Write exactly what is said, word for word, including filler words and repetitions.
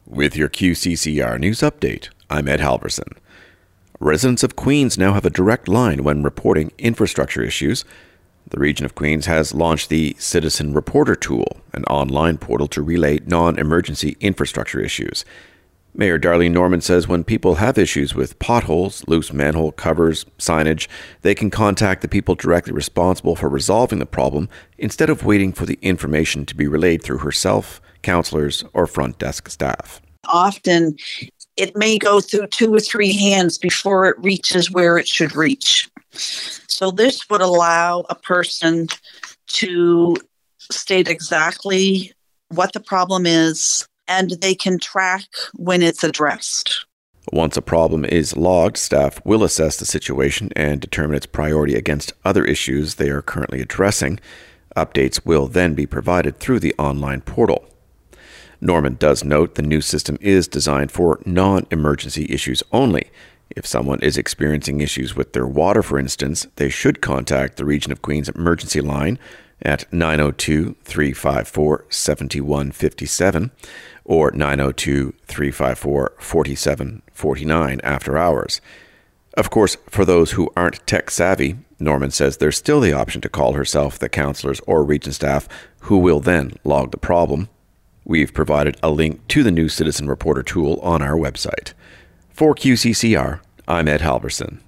With your Q C C R News Update, I'm Ed Halverson. Residents of Queens now have a direct line when reporting infrastructure issues. The region of Queens has launched the Citizen Reporter Tool, an online portal to relay non-emergency infrastructure issues. Mayor Darlene Norman says when people have issues with potholes, loose manhole covers, signage, they can contact the people directly responsible for resolving the problem instead of waiting for the information to be relayed through herself, councillors, or front desk staff. Often it may go through two or three hands before it reaches where it should reach. So this would allow a person to state exactly what the problem is, and they can track when it's addressed. Once a problem is logged, staff will assess the situation and determine its priority against other issues they are currently addressing. Updates will then be provided through the online portal. Norman does note the new system is designed for non-emergency issues only. If someone is experiencing issues with their water, for instance, they should contact the Region of Queens emergency line at nine oh two, three five four, seven one five seven or nine oh two, three five four, four seven four nine after hours. Of course, for those who aren't tech savvy, Norman says there's still the option to call herself, the councillors, or region staff who will then log the problem. We've provided a link to the new Citizen Reporter tool on our website. For Q C C R, I'm Ed Halverson.